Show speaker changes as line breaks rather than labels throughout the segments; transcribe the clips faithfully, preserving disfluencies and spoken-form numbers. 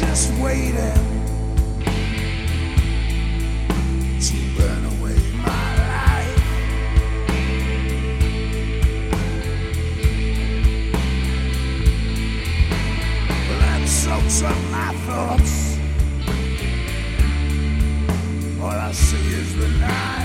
just waiting to burn away my life. Well, that soaks up my thoughts. All I see is the night.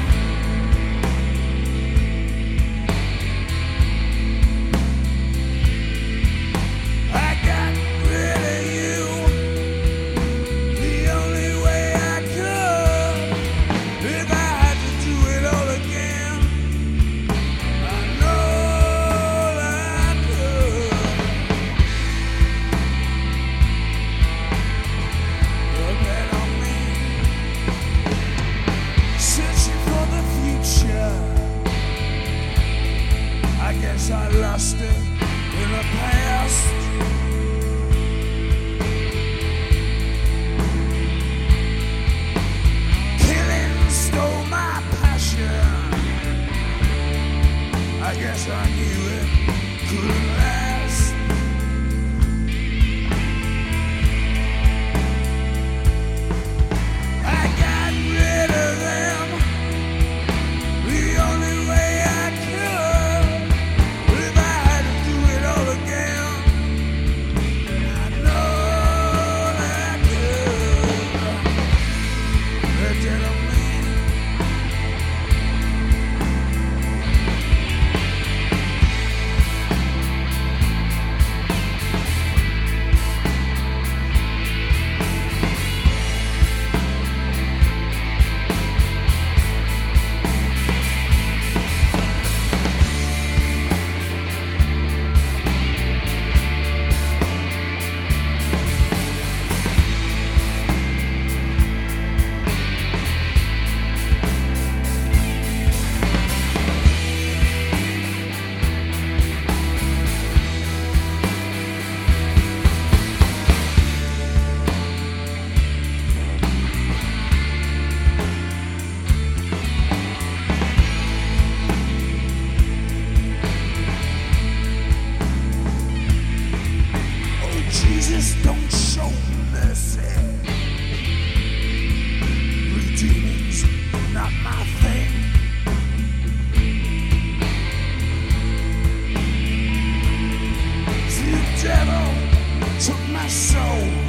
I guess I lost it in the past. Killing stole my passion. I guess I knew it couldn't last. I got rid of them the only way I could. If I had to do it all again, I know that I could. They're dead on me. Jesus, don't show mercy. Redeeming's not my thing. The devil took my soul.